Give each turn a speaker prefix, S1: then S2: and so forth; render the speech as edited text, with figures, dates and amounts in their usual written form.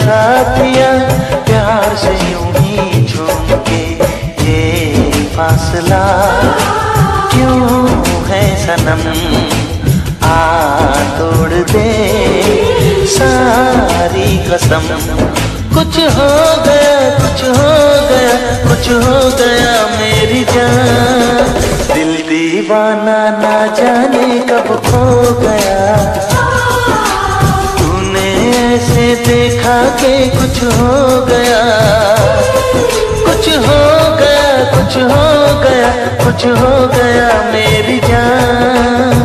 S1: साथिया प्यार से यूं ही झूम के, ये फासला क्यों है सनम, आ तोड़ दे सारी कसम। कुछ हो गया, कुछ हो गया, कुछ हो गया मेरी जान, दिल दीवाना ना जाने कब खो गया। ऐसे देखा कि कुछ हो गया, कुछ हो गया, कुछ हो गया, कुछ हो गया मेरी जान।